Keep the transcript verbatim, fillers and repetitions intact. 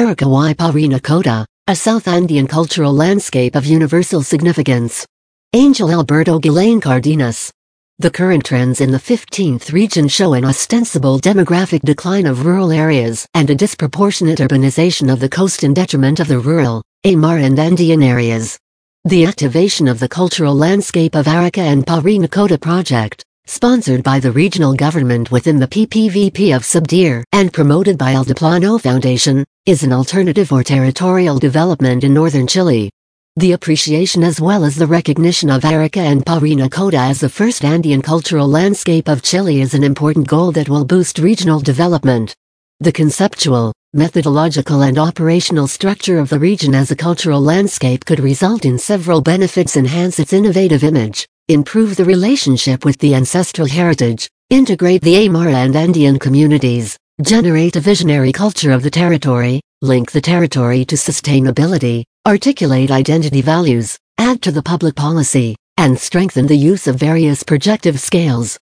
Arca y Parinacota, a South Andean cultural landscape of universal significance. Angel Alberto Guillén Cardenas. The current trends in the fifteenth region show an ostensible demographic decline of rural areas and a disproportionate urbanization of the coast in detriment of the rural, Aymara and Andean areas. The activation of the cultural landscape of Arca and Parinacota project, sponsored by the regional government within the P P V P of Subdir and promoted by Altiplano Foundation, is an alternative for territorial development in northern Chile. The appreciation as well as the recognition of Arca and Parinacota as the first Andean cultural landscape of Chile is an important goal that will boost regional development. The conceptual, methodological and operational structure of the region as a cultural landscape could result in several benefits: enhance its innovative image, improve the relationship with the ancestral heritage, integrate the Aymara and Andean communities, generate a visionary culture of the territory, link the territory to sustainability, articulate identity values, add to the public policy, and strengthen the use of various projective scales.